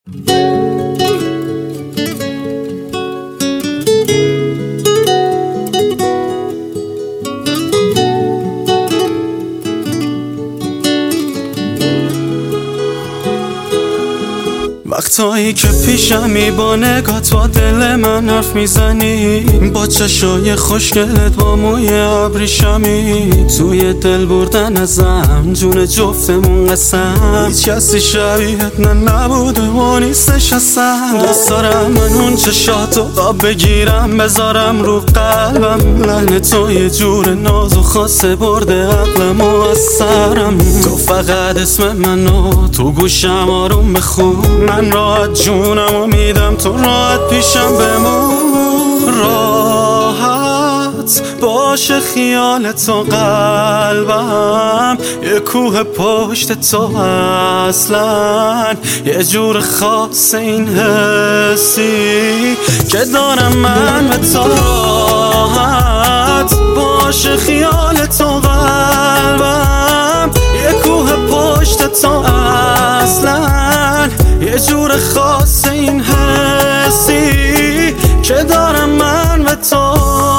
وقتایی که پیشمی با نگات با دل من حرف میزنی، با چشای خوشگلت با موی ابریشمی، توی دل بردن ازم جون جفتمون قسم. هیچ کسی شبیهت نبوده و نیستش اصلا. دوست دارم من اون چشاتو آب بگیرم بذارم رو قلبم، لحن تو یه جور ناز و خاصه برده عقلم و از سرم. تو فقط اسم منو تو گوشم آروم بخون، من راحت جونمو میدم تو راحت پیشم بمون. راحت باشه خیال تو قلبم، یه کوه پشت تو اصلا، یه جور خاص این حسی که دارم من به تو. راحت باشه خیال تو قلبم، یه کوه پشت تو اصلا، یه جور خاص این حسی که دارم من به تو.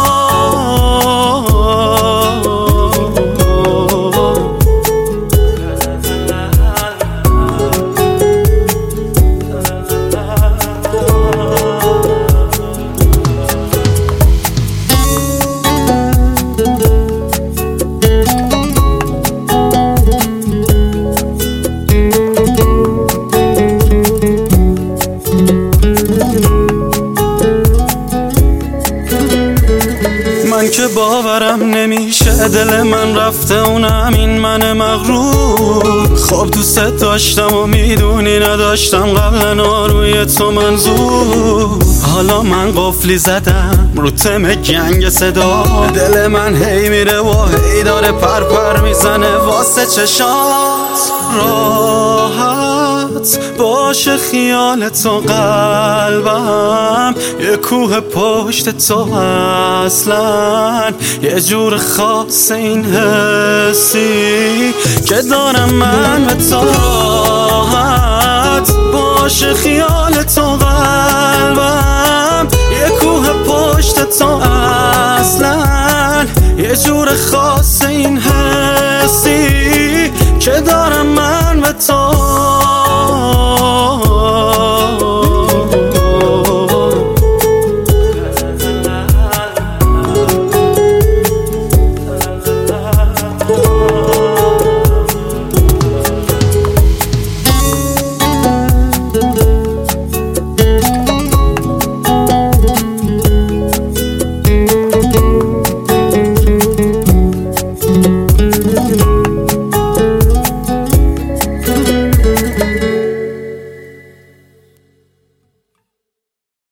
من که باورم نمیشه دل من رفته اونم این من مغرور. خب دوست داشتم و میدونی نداشتم قبلا روی تو منظور. حالا من قفلی زدم رو تم گنگ صدا، دل من هی میره و هی داره پر میزنه واسه چشات. راحت باشه خیال تو قلبم، یه کوه پشت تو اصلا، یه جور خاص این حسی که دارم من به تو. راحت باشه خیال تو قلبم، یه کوه پشت تو اصلا، یه جور خاص این حسی